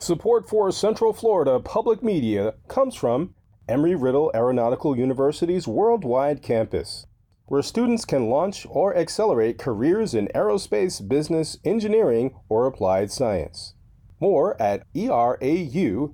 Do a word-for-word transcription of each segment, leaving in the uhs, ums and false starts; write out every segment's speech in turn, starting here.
Support for Central Florida Public Media comes from Embry-Riddle Aeronautical University's worldwide campus, where students can launch or accelerate careers in aerospace, business, engineering, or applied science. More at erau.edu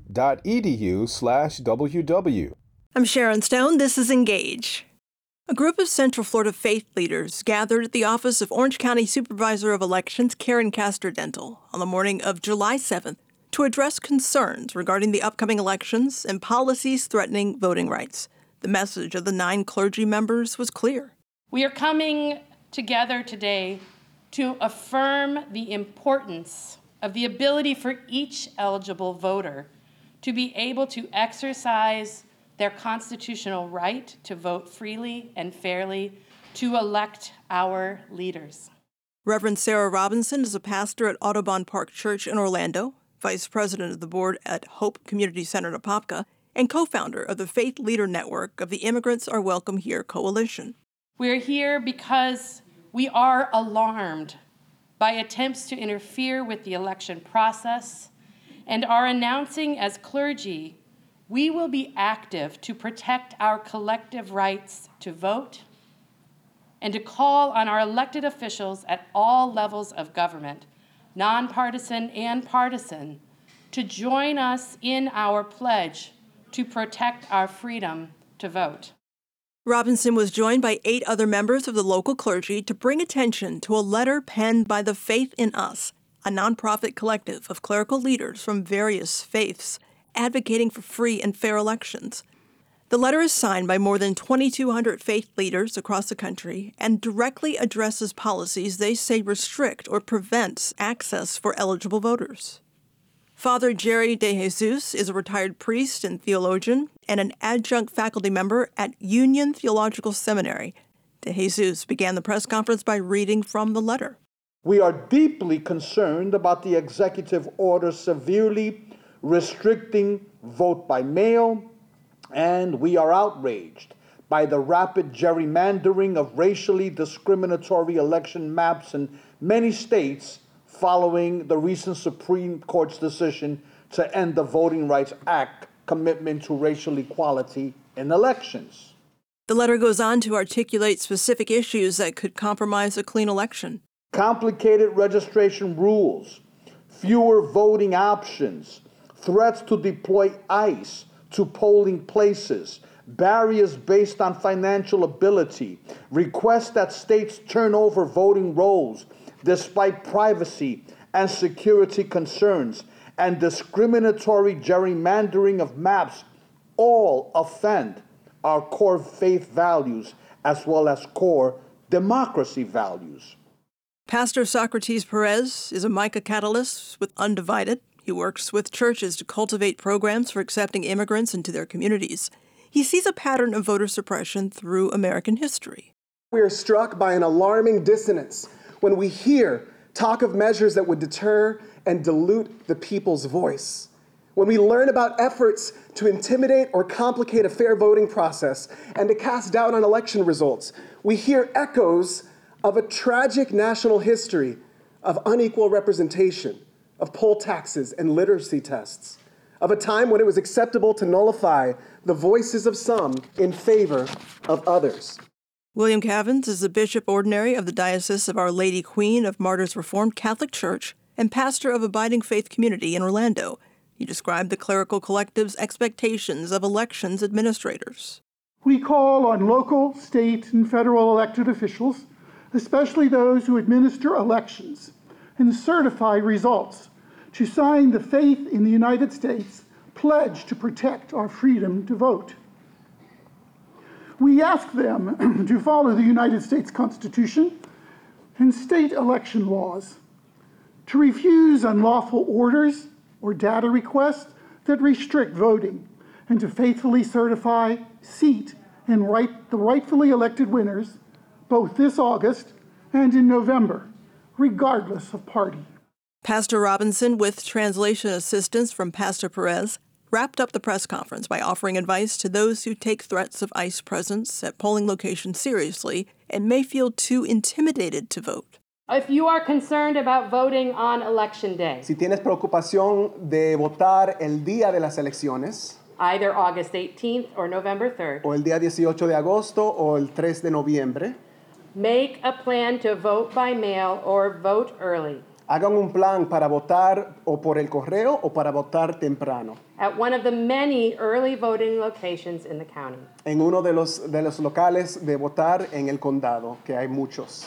slash ww. I'm Sharon Stone. This is Engage. A group of Central Florida faith leaders gathered at the office of Orange County Supervisor of Elections Karen Castor-Dental on the morning of July seventh to address concerns regarding the upcoming elections and policies threatening voting rights. The message of the nine clergy members was clear. We are coming together today to affirm the importance of the ability for each eligible voter to be able to exercise their constitutional right to vote freely and fairly to elect our leaders. Reverend Sarah Robinson is a pastor at Audubon Park Church in Orlando, vice president of the board at Hope Community Center in Apopka, and co-founder of the Faith Leader Network of the Immigrants Are Welcome Here Coalition. We're here because we are alarmed by attempts to interfere with the election process and are announcing as clergy we will be active to protect our collective rights to vote and to call on our elected officials at all levels of government, nonpartisan and partisan, to join us in our pledge to protect our freedom to vote. Robinson was joined by eight other members of the local clergy to bring attention to a letter penned by the Faith in Us, a nonprofit collective of clerical leaders from various faiths advocating for free and fair elections. The letter is signed by more than twenty-two hundred faith leaders across the country and directly addresses policies they say restrict or prevents access for eligible voters. Father Jerry De Jesus is a retired priest and theologian and an adjunct faculty member at Union Theological Seminary. De Jesus began the press conference by reading from the letter. We are deeply concerned about the executive order severely restricting vote by mail, and we are outraged by the rapid gerrymandering of racially discriminatory election maps in many states following the recent Supreme Court's decision to end the Voting Rights Act commitment to racial equality in elections. The letter goes on to articulate specific issues that could compromise a clean election. Complicated registration rules, fewer voting options, threats to deploy ICE to polling places, barriers based on financial ability, requests that states turn over voting rolls despite privacy and security concerns, and discriminatory gerrymandering of maps all offend our core faith values as well as core democracy values. Pastor Socrates Perez is a MICA catalyst with Undivided. He works with churches to cultivate programs for accepting immigrants into their communities. He sees a pattern of voter suppression through American history. We are struck by an alarming dissonance when we hear talk of measures that would deter and dilute the people's voice. When we learn about efforts to intimidate or complicate a fair voting process and to cast doubt on election results, we hear echoes of a tragic national history of unequal representation, of poll taxes and literacy tests, of a time when it was acceptable to nullify the voices of some in favor of others. William Cavins is the Bishop Ordinary of the Diocese of Our Lady Queen of Martyrs Reformed Catholic Church and pastor of Abiding Faith Community in Orlando. He described the clerical collective's expectations of elections administrators. We call on local, state, and federal elected officials, especially those who administer elections and certify results, to sign the Faith in the United States pledge to protect our freedom to vote. We ask them to follow the United States Constitution and state election laws, to refuse unlawful orders or data requests that restrict voting, and to faithfully certify, seat, and right the rightfully elected winners both this August and in November, regardless of party. Pastor Robinson, with translation assistance from Pastor Perez, wrapped up the press conference by offering advice to those who take threats of ICE presence at polling locations seriously and may feel too intimidated to vote. If you are concerned about voting on election day, Si tienes preocupación de votar el día de las elecciones, either August eighteenth or November third, o el día dieciocho de agosto o el tres de noviembre, make a plan to vote by mail or vote early hagan un plan para votar o por el correo o para votar temprano at one of the many early voting locations in the county. en uno de los, de los locales de votar en el condado, que hay muchos.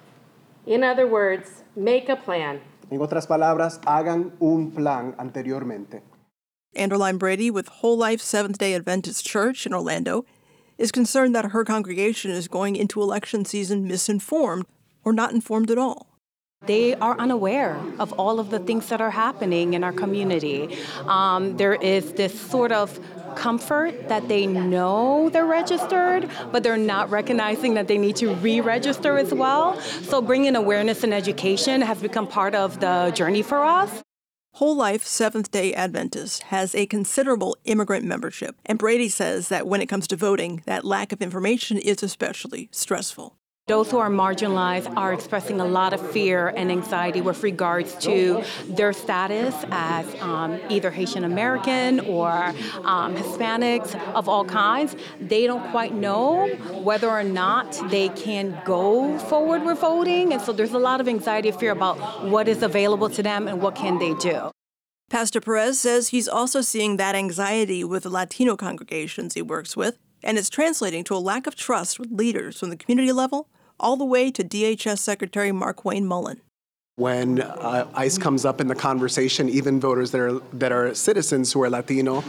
In other words, make a plan. En otras palabras, hagan un plan anteriormente. Anderline Brady with Whole Life Seventh-day Adventist Church in Orlando is concerned that her congregation is going into election season misinformed or not informed at all. They are unaware of all of the things that are happening in our community. Um, there is this sort of comfort that they know they're registered, but they're not recognizing that they need to re-register as well. So bringing awareness and education has become part of the journey for us. Whole Life Seventh-day Adventist has a considerable immigrant membership, and Brady says that when it comes to voting, that lack of information is especially stressful. Those who are marginalized are expressing a lot of fear and anxiety with regards to their status as um, either Haitian American or um, Hispanics of all kinds. They don't quite know whether or not they can go forward with voting, and so there's a lot of anxiety and fear about what is available to them and what can they do. Pastor Perez says he's also seeing that anxiety with the Latino congregations he works with, and it's translating to a lack of trust with leaders from the community level all the way to D H S Secretary Markwayne Mullin. When uh, ICE comes up in the conversation, even voters that are that are citizens who are Latino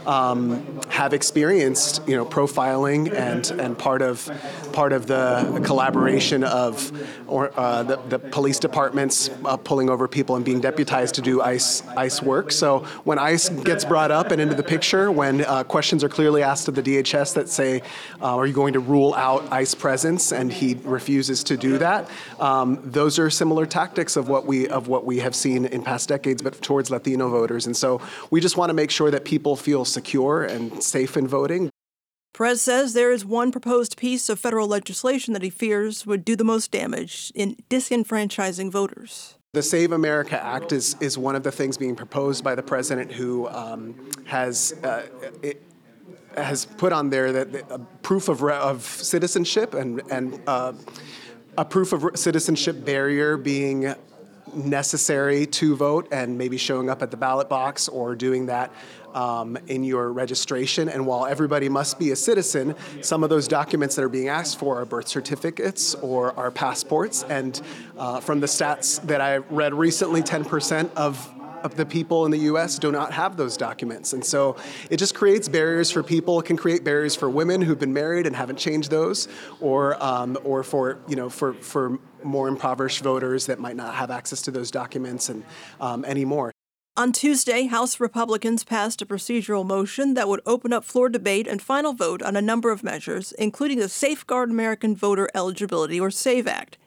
um, have experienced, you know, profiling and and part of part of the collaboration of or uh, the, the police departments uh, pulling over people and being deputized to do ICE ICE work. So when ICE gets brought up and into the picture, when uh, questions are clearly asked of the D H S that say, uh, "Are you going to rule out ICE presence?" and he refuses to do that, um, those are similar tactics of what we of what we have seen in past decades, but towards Latino voters. And so we just want to make sure that people feel secure and safe in voting. Perez says there is one proposed piece of federal legislation that he fears would do the most damage in disenfranchising voters. The Save America Act is is one of the things being proposed by the president, who um, has uh, it, has put on there that uh, proof of re- of citizenship and and uh, a proof of citizenship barrier being necessary to vote, and maybe showing up at the ballot box or doing that um, in your registration. And while everybody must be a citizen, some of those documents that are being asked for are birth certificates or are passports. And uh, from the stats that I read recently, ten percent of of the people in the U S do not have those documents. And so it just creates barriers for people. It can create barriers for women who've been married and haven't changed those, or um, or for, you know, for, for more impoverished voters that might not have access to those documents and um, anymore. On Tuesday, House Republicans passed a procedural motion that would open up floor debate and final vote on a number of measures, including the Safeguard American Voter Eligibility, or SAVE Act.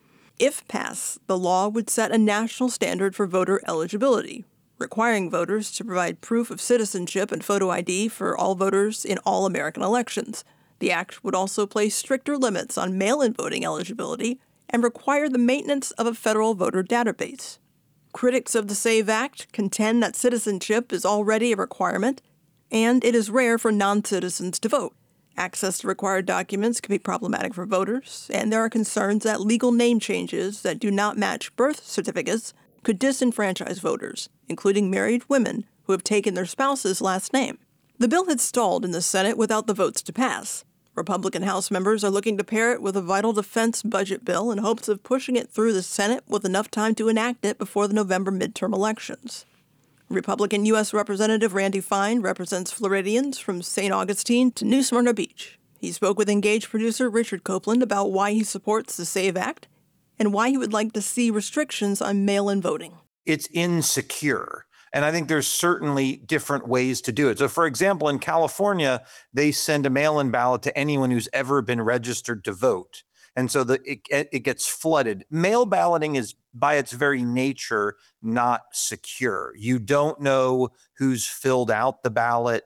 If passed, the law would set a national standard for voter eligibility, requiring voters to provide proof of citizenship and photo I D for all voters in all American elections. The act would also place stricter limits on mail-in voting eligibility and require the maintenance of a federal voter database. Critics of the SAVE Act contend that citizenship is already a requirement, and it is rare for non-citizens to vote. Access to required documents can be problematic for voters, and there are concerns that legal name changes that do not match birth certificates could disenfranchise voters, including married women who have taken their spouse's last name. The bill had stalled in the Senate without the votes to pass. Republican House members are looking to pair it with a vital defense budget bill in hopes of pushing it through the Senate with enough time to enact it before the November midterm elections. Republican U S Representative Randy Fine represents Floridians from Saint Augustine to New Smyrna Beach. He spoke with Engage producer Richard Copeland about why he supports the SAVE Act and why he would like to see restrictions on mail-in voting. It's insecure. And I think there's certainly different ways to do it. So, for example, in California, they send a mail-in ballot to anyone who's ever been registered to vote. And so the, it, it gets flooded. Mail balloting is, by its very nature, not secure. You don't know who's filled out the ballot.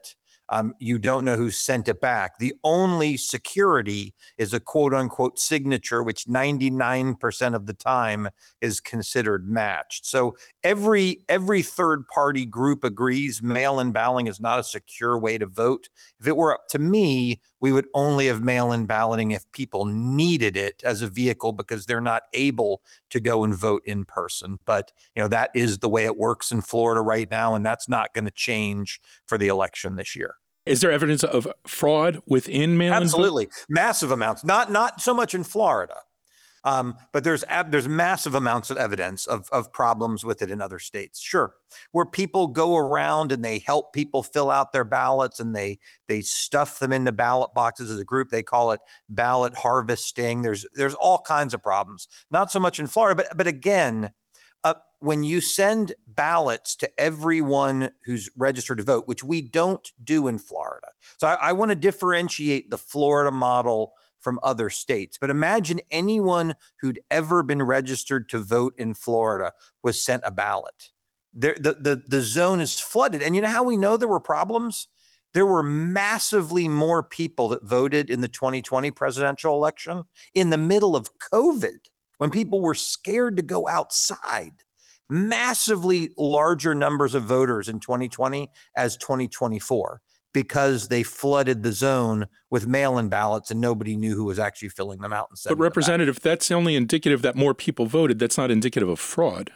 Um, you don't know who sent it back. The only security is a quote unquote signature, which ninety-nine percent of the time is considered matched. So every every third party group agrees mail-in balloting is not a secure way to vote. If it were up to me, we would only have mail-in balloting if people needed it as a vehicle because they're not able to go and vote in person. But, you know, that is the way it works in Florida right now, and that's not going to change for the election this year. Is there evidence of fraud within mail-in? Absolutely. Vote? Massive amounts. Not not so much in Florida, um, but there's ab- there's massive amounts of evidence of, of problems with it in other states. Sure. Where people go around and they help people fill out their ballots and they they stuff them into ballot boxes as a group. They call it ballot harvesting. There's there's all kinds of problems. Not so much in Florida, but but again, Uh, when you send ballots to everyone who's registered to vote, which we don't do in Florida. So I, I want to differentiate the Florida model from other states. But imagine anyone who'd ever been registered to vote in Florida was sent a ballot. There, the, the, the zone is flooded. And you know how we know there were problems? There were massively more people that voted in the twenty twenty presidential election in the middle of COVID, when people were scared to go outside. Massively larger numbers of voters in twenty twenty as twenty twenty-four because they flooded the zone with mail-in ballots and nobody knew who was actually filling them out. But Representative, that's only indicative that more people voted. That's not indicative of fraud.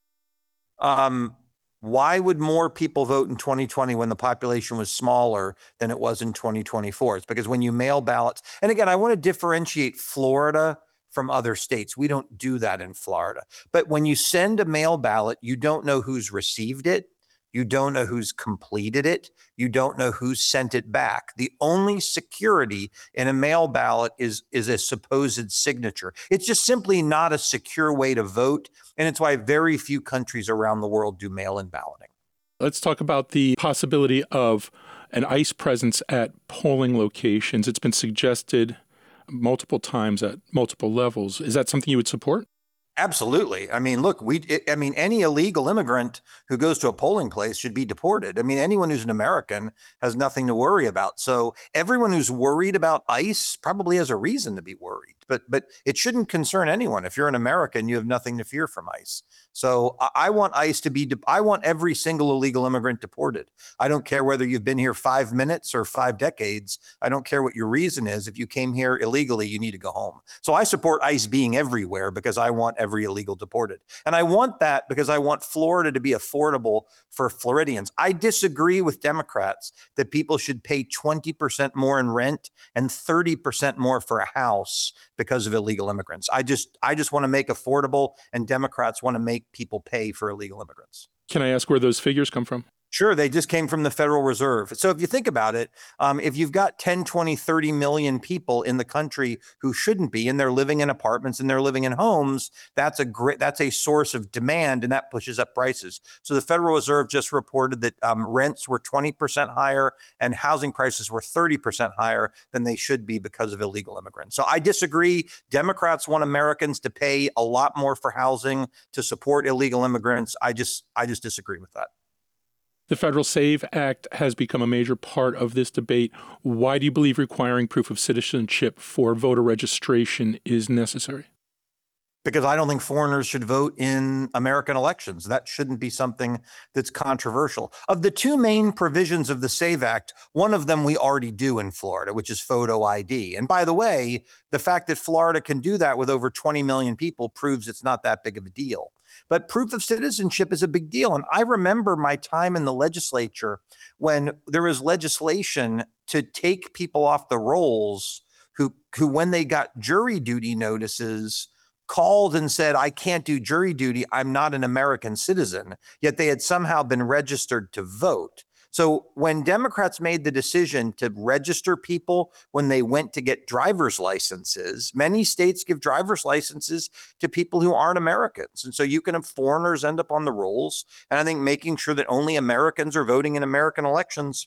Um, why would more people vote in twenty twenty when the population was smaller than it was in twenty twenty-four? It's because when you mail ballots, and again, I want to differentiate Florida from other states. We don't do that in Florida. But when you send a mail ballot, you don't know who's received it. You don't know who's completed it. You don't know who sent it back. The only security in a mail ballot is, is a supposed signature. It's just simply not a secure way to vote. And it's why very few countries around the world do mail-in balloting. Let's talk about the possibility of an ICE presence at polling locations. It's been suggested multiple times at multiple levels. Is that something you would support? Absolutely. I mean, look, we, it, I mean, any illegal immigrant who goes to a polling place should be deported. I mean, anyone who's an American has nothing to worry about. So everyone who's worried about ICE probably has a reason to be worried, but, but it shouldn't concern anyone. If you're an American, you have nothing to fear from ICE. So I, I want ICE to be, de- I want every single illegal immigrant deported. I don't care whether you've been here five minutes or five decades. I don't care what your reason is. If you came here illegally, you need to go home. So I support ICE being everywhere because I want every every illegal deported. And I want that because I want Florida to be affordable for Floridians. I disagree with Democrats that people should pay twenty percent more in rent and thirty percent more for a house because of illegal immigrants. I just I just want to make affordable, and Democrats want to make people pay for illegal immigrants. Can I ask where those figures come from? Sure, they just came from the Federal Reserve. So if you think about it, um, if you've got ten, twenty, thirty million people in the country who shouldn't be, and they're living in apartments and they're living in homes, that's a great, that's a source of demand, and that pushes up prices. So the Federal Reserve just reported that um, rents were twenty percent higher and housing prices were thirty percent higher than they should be because of illegal immigrants. So I disagree. Democrats want Americans to pay a lot more for housing to support illegal immigrants. I just, I just disagree with that. The Federal SAVE Act has become a major part of this debate. Why do you believe requiring proof of citizenship for voter registration is necessary? Because I don't think foreigners should vote in American elections. That shouldn't be something that's controversial. Of the two main provisions of the SAVE Act, one of them we already do in Florida, which is photo I D. And by the way, the fact that Florida can do that with over twenty million people proves it's not that big of a deal. But proof of citizenship is a big deal. And I remember my time in the legislature when there was legislation to take people off the rolls who, who when they got jury duty notices, called and said, I can't do jury duty. I'm not an American citizen. Yet they had somehow been registered to vote. So when Democrats made the decision to register people when they went to get driver's licenses, many states give driver's licenses to people who aren't Americans. And so you can have foreigners end up on the rolls. And I think making sure that only Americans are voting in American elections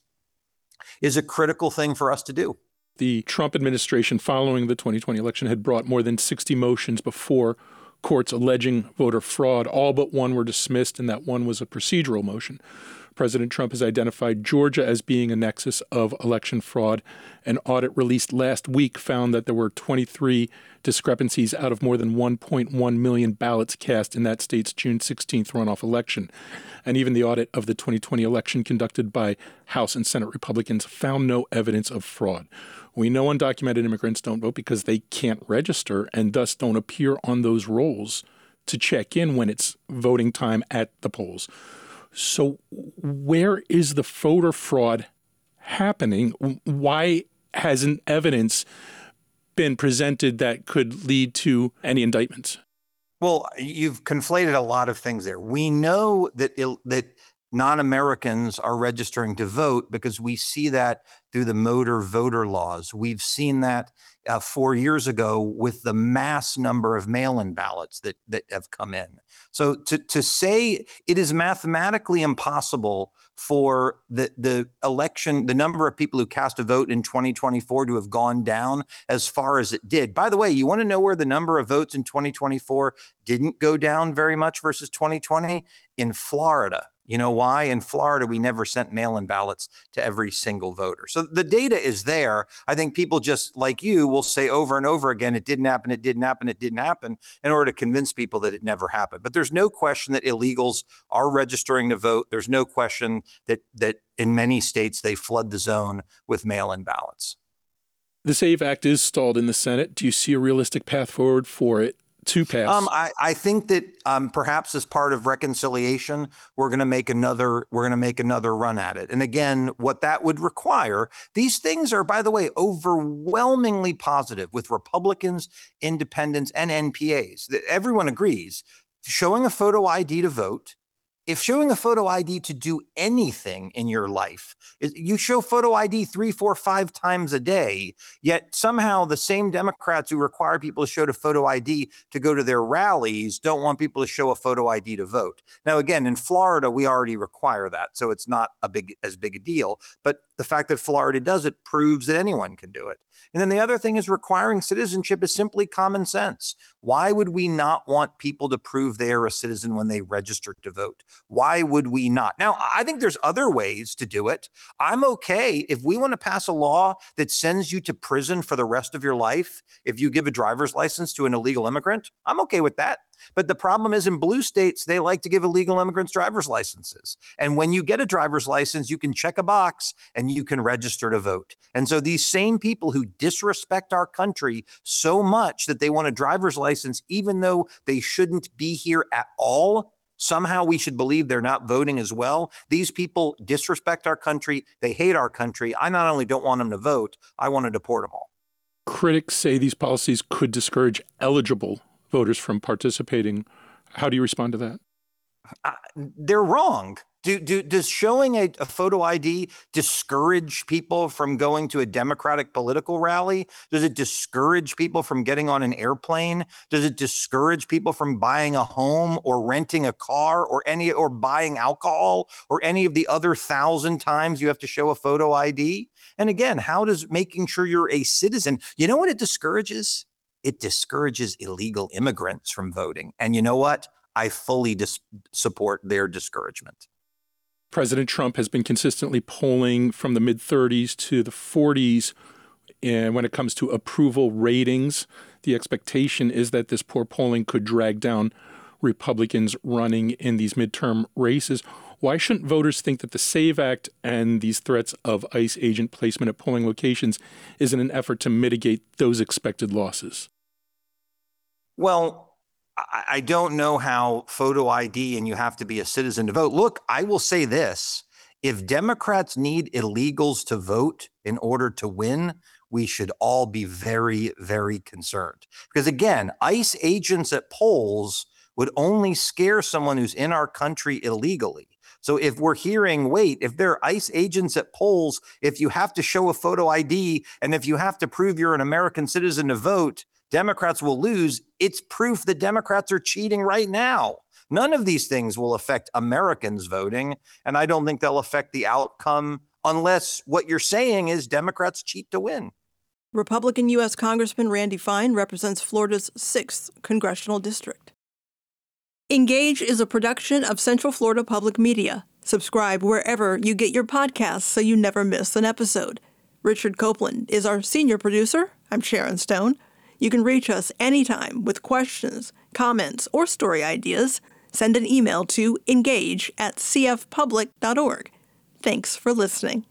is a critical thing for us to do. The Trump administration following the twenty twenty election had brought more than sixty motions before courts alleging voter fraud. All but one were dismissed, and that one was a procedural motion. President Trump has identified Georgia as being a nexus of election fraud. An audit released last week found that there were twenty-three discrepancies out of more than one point one million ballots cast in that state's June sixteenth runoff election. And even the audit of the twenty twenty election conducted by House and Senate Republicans found no evidence of fraud. We know undocumented immigrants don't vote because they can't register and thus don't appear on those rolls to check in when it's voting time at the polls. So where is the voter fraud happening? Why hasn't evidence been presented that could lead to any indictments? Well, you've conflated a lot of things there. We know that il- that non-Americans are registering to vote because we see that through the motor voter laws. We've seen that uh, four years ago with the mass number of mail-in ballots that, that have come in. So to, to say it is mathematically impossible for the, the election, the number of people who cast a vote in twenty twenty-four to have gone down as far as it did. By the way, you want to know where the number of votes in twenty twenty-four didn't go down very much versus twenty twenty? In Florida. You know why? In Florida, we never sent mail-in ballots to every single voter. So the data is there. I think people just like you will say over and over again, it didn't happen, it didn't happen, it didn't happen, in order to convince people that it never happened. But there's no question that illegals are registering to vote. There's no question that that in many states, they flood the zone with mail-in ballots. The SAVE Act is stalled in the Senate. Do you see a realistic path forward for it to pass? Um, I, I think that um, perhaps as part of reconciliation, we're going to make another we're going to make another run at it. And again, what that would require, these things are, by the way, overwhelmingly positive with Republicans, independents, and N P As. Everyone agrees. Showing a photo I D to vote, if showing a photo I D to do anything in your life, you show photo I D three, four, five times a day, yet somehow the same Democrats who require people to show a photo I D to go to their rallies don't want people to show a photo I D to vote. Now, again, in Florida, we already require that, so it's not a big as big a deal. But the fact that Florida does it proves that anyone can do it. And then the other thing is requiring citizenship is simply common sense. Why would we not want people to prove they are a citizen when they register to vote? Why would we not? Now, I think there's other ways to do it. I'm okay if we want to pass a law that sends you to prison for the rest of your life if you give a driver's license to an illegal immigrant. I'm okay with that. But the problem is in blue states, they like to give illegal immigrants driver's licenses. And when you get a driver's license, you can check a box and you can register to vote. And so these same people who disrespect our country so much that they want a driver's license, even though they shouldn't be here at all, somehow we should believe they're not voting as well. These people disrespect our country. They hate our country. I not only don't want them to vote, I want to deport them all. Critics say these policies could discourage eligible voters from participating. How do you respond to that? Uh, they're wrong. Do, do, does showing a, a photo I D discourage people from going to a Democratic political rally? Does it discourage people from getting on an airplane? Does it discourage people from buying a home or renting a car or any or buying alcohol or any of the other thousand times you have to show a photo I D? And again, how does making sure you're a citizen, you know what it discourages? It discourages illegal immigrants from voting. And you know what? I fully dis- support their discouragement. President Trump has been consistently polling from the mid thirties to the forties. And when it comes to approval ratings, the expectation is that this poor polling could drag down Republicans running in these midterm races. Why shouldn't voters think that the SAVE Act and these threats of ICE agent placement at polling locations is in an effort to mitigate those expected losses? Well, I, I don't know how photo I D and you have to be a citizen to vote. Look, I will say this. If Democrats need illegals to vote in order to win, we should all be very, very concerned. Because again, ICE agents at polls would only scare someone who's in our country illegally. So if we're hearing, wait, if there are ICE agents at polls, if you have to show a photo I D and if you have to prove you're an American citizen to vote, Democrats will lose. It's proof that Democrats are cheating right now. None of these things will affect Americans voting, and I don't think they'll affect the outcome unless what you're saying is Democrats cheat to win. Republican U S Congressman Randy Fine represents Florida's sixth congressional district. Engage is a production of Central Florida Public Media. Subscribe wherever you get your podcasts so you never miss an episode. Richard Copeland is our senior producer. I'm Sharon Stone. You can reach us anytime with questions, comments, or story ideas. Send an email to engage at c f public dot org. Thanks for listening.